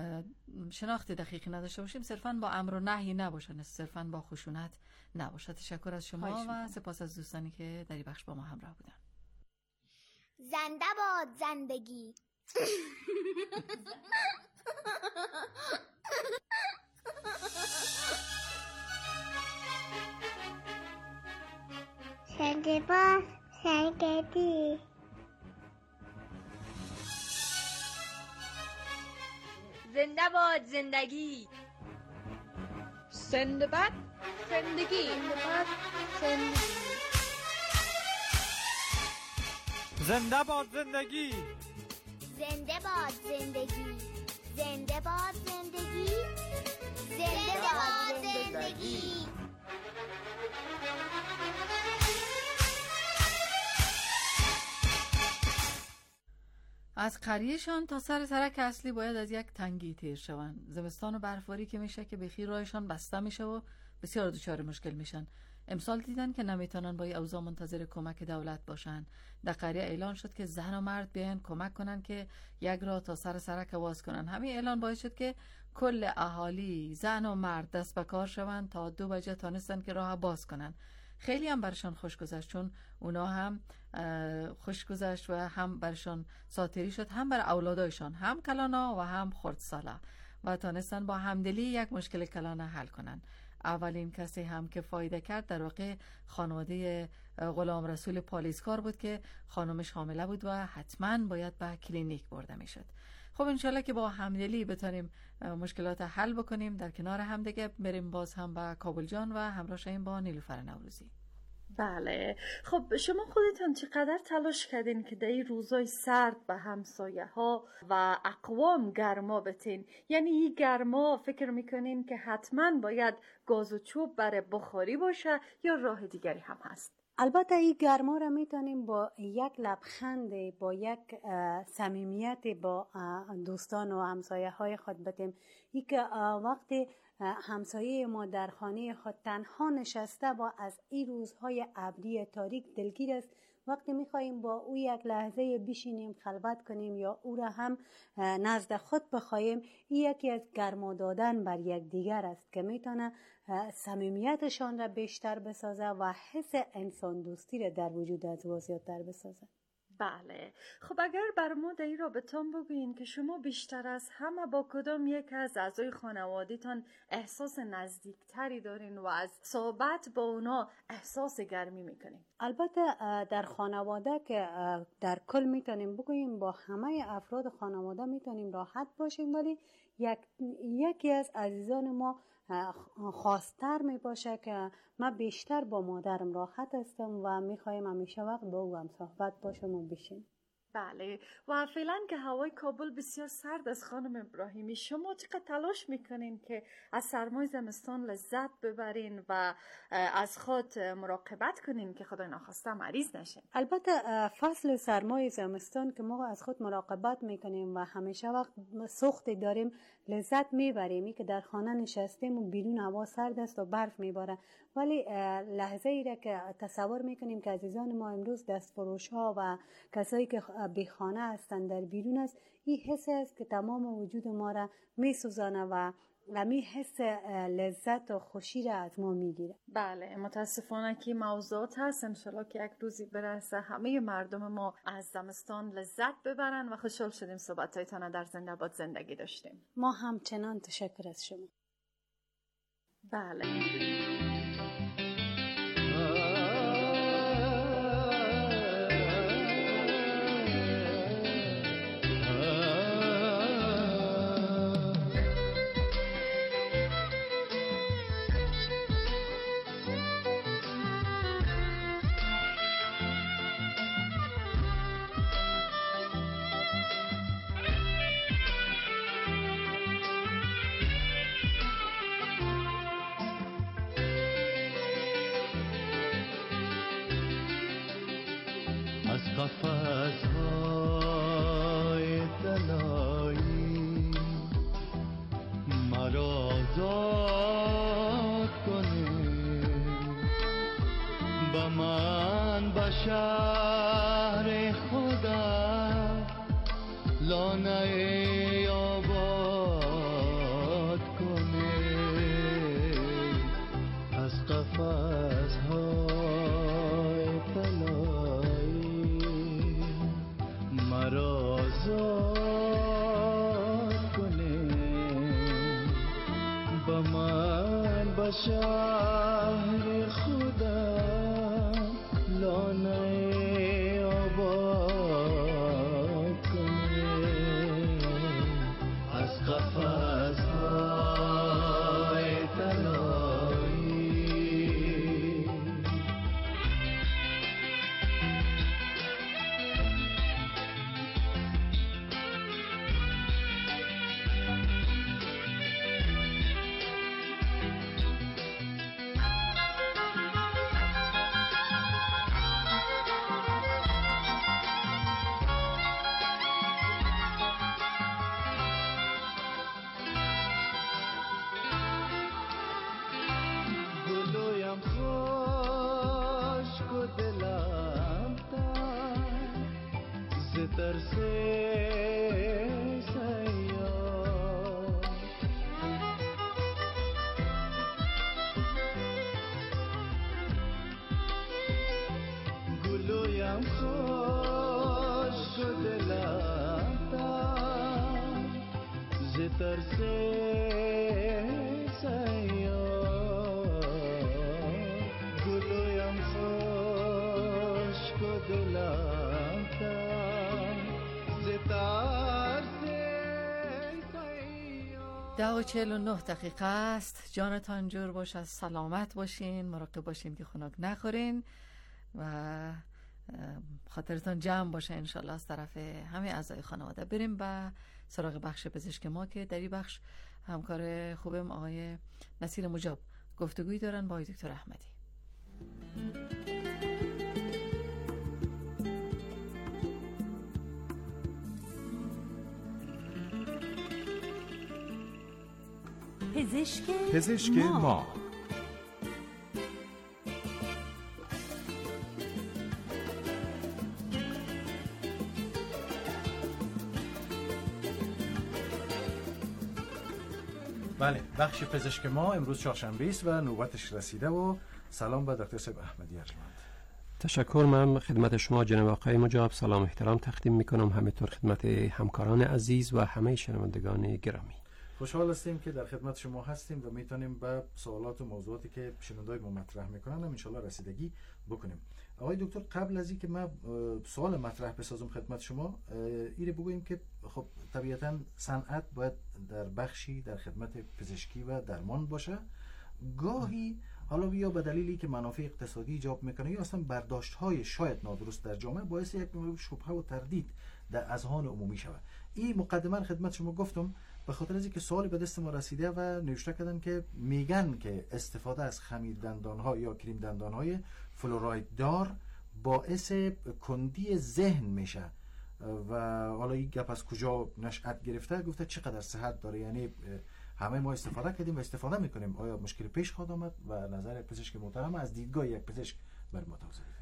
شناخت دقیقی نداشته باشیم صرفاً با امر و نهی نباشن، صرفاً با خشونت نباشه. تشکر از شما و سپاس از دوستانی که در این بخش با ما همراه بودن. زنده باد زندگی. زنده باد زندگی. زنده باد زندگی. زنده باد زندگی. زنده باد زندگی. زنده باد زندگی. زنده باد زندگی. زنده باد زندگی. از قریهشان تا سر سرک اصلی باید از یک تنگی تیر شوند. زمستان و برفباری که میشه که بخیر راهشان بسته میشه و بسیار دچار مشکل میشن. امسال دیدن که نمیتونن با اوضاع منتظر کمک دولت باشن. در قریه اعلان شد که زن و مرد بیان کمک کنن که یک راه تا سر سرک واز کنن. همین اعلان باعث شد که کل اهالی زن و مرد دست به کار شوند تا دو بجه تانستن که راه باز کنن. خیلی هم برشان خوش گذشت، چون اونا هم خوش گذشت و هم برشان ساتری شد، هم بر اولادایشان، هم کلانا و هم خردسالا، و تانستن با همدلی یک مشکل کلانه حل کنن. اولین کسی هم که فایده کرد در واقع خانواده غلام رسول پالیسکار بود که خانمش حامله بود و حتما باید به کلینیک برده میشد. خب انشالله که با همدلی بتونیم مشکلات حل بکنیم. در کنار هم دیگه بریم باز هم به کابل جان و همراه شویم با نیلوفر نوروزی. بله، خب شما خودتان چقدر تلاش کردین که در این روزای سرد به همسایه ها و اقوام گرما بتین؟ یعنی این گرما فکر میکنین که حتما باید گاز و چوب برای بخاری باشه یا راه دیگری هم هست؟ البته این گرما را میتونیم با یک لبخند، با یک صمیمیت با دوستان و همسایه های خود بتیم. این که وقتی همسایه ما در خانه خود تنها نشسته با از این روزهای ابری تاریک دلگیر است، وقتی میخواییم با او یک لحظه بشینیم خلوت کنیم یا او را هم نزد خود بخوایم، این یکی از گرما دادن بر یک دیگر است که میتونه صمیمیتشان را بیشتر بسازه و حس انسان دوستی را در وجود از زیادتر بسازه. بله، خب اگر بر ما در این رابطان بگوین که شما بیشتر از همه با کدام یک از اعضای خانوادیتان احساس نزدیکتری دارین و از صحبت با اونا احساس گرمی میکنین؟ البته در خانواده که در کل میتونیم بگوییم با همه افراد خانواده میتونیم راحت باشیم، ولی یک یکی از عزیزان ما خاصتر می باشه که من بیشتر با مادرم راحت هستم و میخوایم همیشه وقت با او هم صحبت باشم و بشیم. بله، و فعلا که هوای کابل بسیار سرد است خانم ابراهیمی، شما چقدر تلاش میکنین که از سرمای زمستان لذت ببرین و از خود مراقبت کنین که خدای ناخواسته مریض نشین؟ البته فصل سرمای زمستان که ما از خود مراقبت میکنیم و همیشه وقت سوخت داریم لذت میبریم. که در خانه نشستیم و بیرون هوا سرد است و برف میباره، ولی لحظه ای را که تصور میکنیم که عزیزان ما امروز دستفروش ها و کسایی که بی خانه هستند در بیرون است، این حس است که تمام وجود ما را میسوزانه و می حس لذت و خوشی را از ما میگیره. بله، متاسفانه که موضوعات هست. انشالله که یک روزی برسه همه مردم ما از زمستان لذت ببرن و خوشحال شدیم صحبتایتان در زنده باد زندگی داشتیم. ما همچنان تشکر از شما. بله. قفس‌های طلایی مرا آزاد کنید، به من به شهر خدا لانه آباد کنید. از قفس‌های طلایی مرا آزاد کنید، به من به شهر خدا لانه آباد کنید. از قفس‌های طلایی ده و چهل و نه دقیقه است. جانتان جور باش، از سلامت باشین، مراقب باشین که خنک نخورین و خاطرتان جمع باشه انشالله از طرف همه اعضای خانواده. بریم به سراغ بخش پزشک ما که در این بخش همکار خوبم آقای نصیر مجاب گفتگویی دارن با آقای دکتر احمدی. پزشک, پزشک ما, ما. بله، بخش پزشک ما امروز چهارشنبه است و نوبتش رسیده و سلام به دکتر صاحب احمدی ارجمند. تشکر. من خدمت شما جناب آقای مجاب سلام و احترام تقدیم میکنم، همینطور خدمت همکاران عزیز و همه شنوندگان گرامی. خوشحال هستیم که در خدمت شما هستیم و میتونیم به سوالات و موضوعاتی که شنوندای ما مطرح میکنن هم انشالله رسیدگی بکنیم. آقای دکتر، قبل از اینکه من سوال مطرح بسازم خدمت شما، اینو بگوییم که خب طبیعتاً صنعت باید در بخشی در خدمت پزشکی و درمان باشه. گاهی حالا یا به دلیلی که منافع اقتصادی ایجاب میکنه یا اصلا برداشت‌های شاید نادرست در جامعه باعث یک نوع شبهه و تردید در اذهان عمومی شود. این مقدمه خدمت شما گفتم به خاطر از اینکه سوالی به دست ما رسیده و نوشته کردن که میگن که استفاده از خمیر دندان‌ها یا کریم دندان‌های فلوراید دار باعث کندی ذهن میشه و حالا این گپ از کجا نشأت گرفته، گفته چقدر صحت داره، یعنی همه ما استفاده کردیم و استفاده میکنیم، آیا مشکل پیش خواهد آمد؟ و نظر پزشک محترم از دیدگاه یک پزشک بر ما توضیح بدید.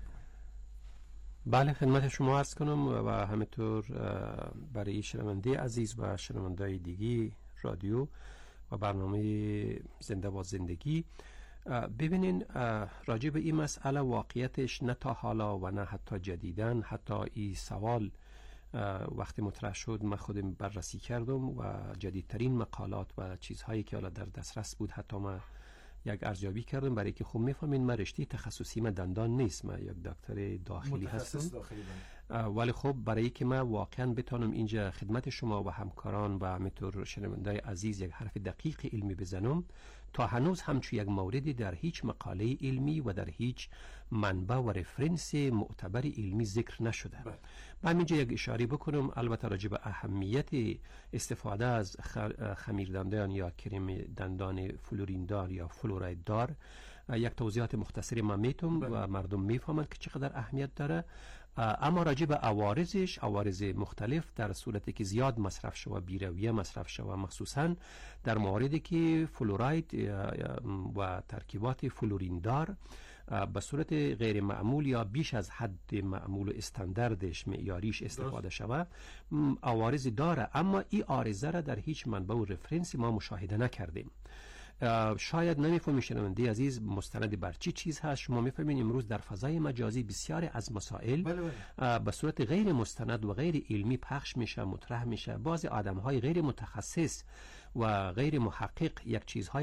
بله، خدمت شما عرض کنم و همینطور برای شنونده عزیز و شنونده دیگی رادیو و برنامه زنده با زندگی، ببینین راجع به این مسئله واقعیتش نه تا حالا و نه حتی جدیدن، حتی این سوال وقتی مطرح شد من خودم بررسی کردم و جدیدترین مقالات و چیزهایی که حالا در دسترس بود حتی من یک ارزیابی کردم، برای که خوب میفهمین من رشته تخصصی من دندان نیست، من یک دکتر داخلی هستم، ولی خب برای که من واقعا بتونم اینجا خدمت شما و همکاران و همینطور شنوندای عزیز یک حرف دقیق علمی بزنم، تا هنوز همچون یک موردی در هیچ مقاله علمی و در هیچ منبع و رفرنس معتبر علمی ذکر نشده. من اینجا یک اشاره بکنم البته راجع به اهمیت استفاده از خمیر دندان یا کریم دندان فلوریندار یا فلوراید دار یک توضیحات مختصری من میتونم و مردم میفهمند که چقدر اهمیت داره. اما راجع به عوارضش، عوارض مختلف در صورتی که زیاد مصرف شوه، بیرویه مصرف شوه، مخصوصا در مواردی که فلوراید و ترکیبات فلوریندار به صورت غیر معمول یا بیش از حد معمول و استانداردش معیاریش استفاده شوه، عوارض داره، اما این عارضه را در هیچ منبع و رفرنس ما مشاهده نکردیم. شاید نمیفهمین شنونده عزیز مستند بر چی چیز هست. شما میفهمین امروز در فضای مجازی بسیار از مسائل بله بله. به صورت غیر مستند و غیر علمی پخش میشه، مطرح میشه. بعضی آدم های غیر متخصص و غیر محقق یک چیزهای